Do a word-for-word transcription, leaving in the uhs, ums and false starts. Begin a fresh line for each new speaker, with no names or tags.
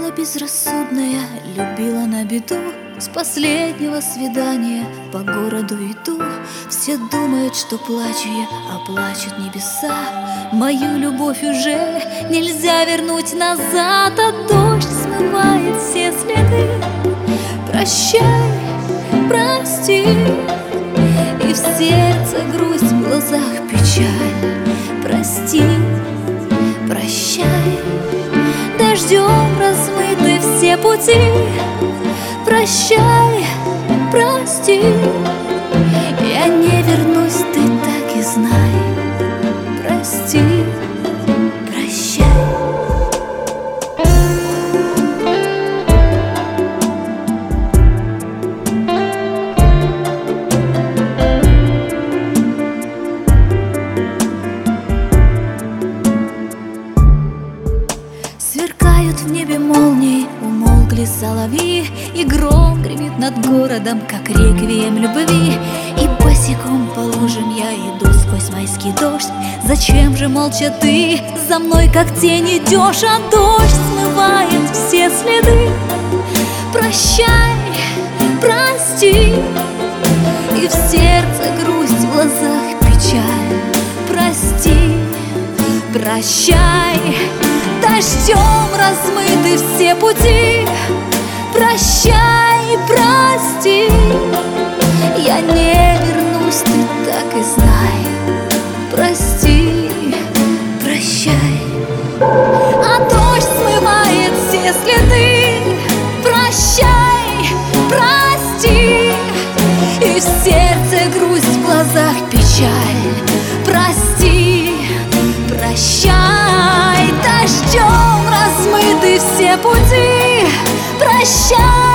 Была безрассудная, любила на беду. С последнего свидания по городу иду. Все думают, что плачу я, а плачут небеса. Мою любовь уже нельзя вернуть назад, а дождь смывает все следы. Прощай, прости, и в сердце грусть, в глазах печаль. Прости, прощай, дождем размыты все пути. Прощай, прости, я не вернусь, ты так и знай. Прости, прощай. Сверкают в небе молнии, умолкли соловьи, и гром гремит над городом, как реквием любви. И босиком по лужам я иду сквозь майский дождь. Зачем же молча ты за мной, как тень, идешь? А дождь смывает все следы. Прощай, прости, и в сердце грусть, в глазах печаль. Прости, прощай, дождем размыты все пути. Прощай, прости, я не вернусь, ты так и знай. Прости, прощай. А дождь смывает все следы. Прощай, прости, и в сердце грусть, в глазах печаль. Прости, прощай, дождем размыты все пути. Прощай.